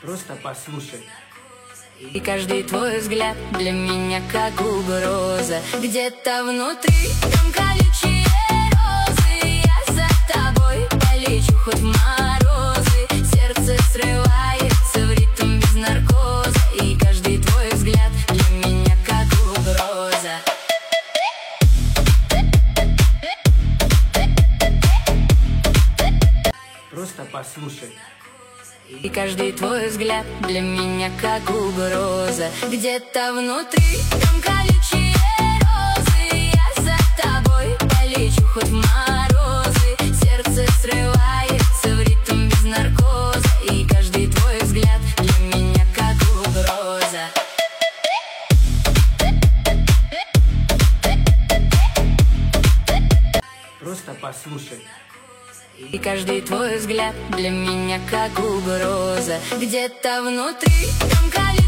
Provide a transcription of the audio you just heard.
Просто послушай. И каждый твой взгляд для меня как угроза. Где-то внутри там колючие розы. Я за тобой полечу хоть в морозы. Сердце срывается в ритм без наркоза. И каждый твой взгляд для меня как угроза. Просто послушай. И каждый твой взгляд для меня как угроза. Где-то внутри там колючие розы. Я за тобой полечу хоть в морозы. Сердце срывается в ритм без наркоза. И каждый твой взгляд для меня как угроза. Просто послушай. И каждый твой взгляд для меня как угроза. Где-то внутри там колючие